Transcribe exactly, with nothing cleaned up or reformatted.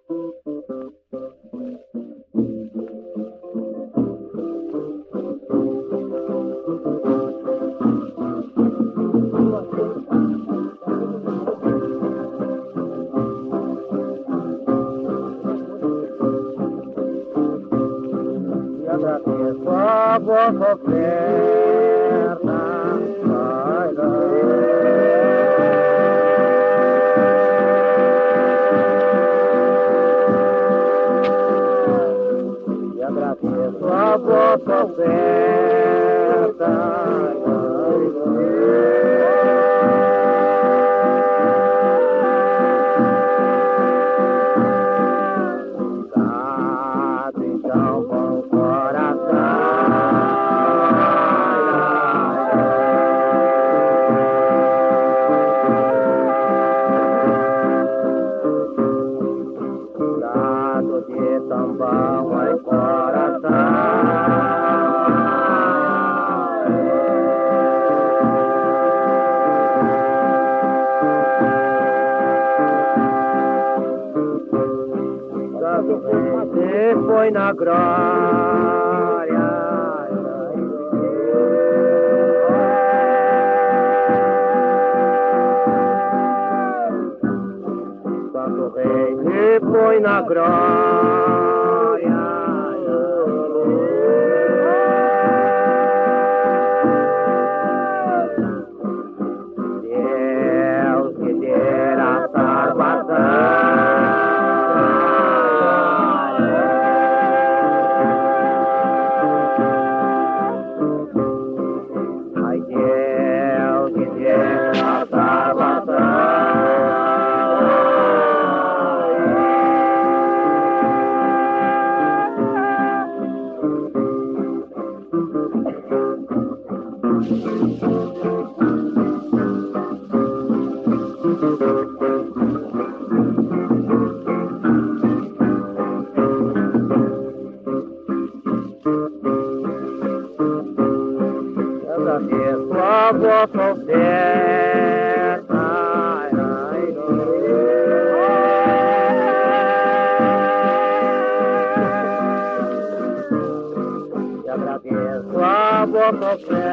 Agradeço a vossa oferta, ai, e agradeço a vossa oferta, dado então com o coração. Dado de tambão ai coração. Dado você foi na glória. Santo Rei me põe na glória. Deus que dera a salvação. Ai, Deus que dera a salvação. Agradeço a vossa oferta, ai, ai, e agradeço a vossa oferta.